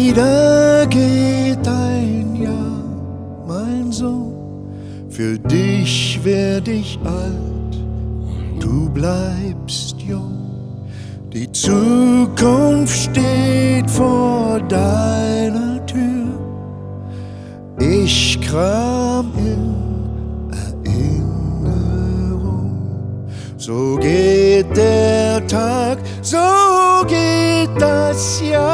Wieder geht ein Jahr, mein Sohn, für dich werd ich alt und du bleibst jung. Die Zukunft steht vor deiner Tür. Ich kram in Erinnerung. So geht der Tag, so geht das Jahr.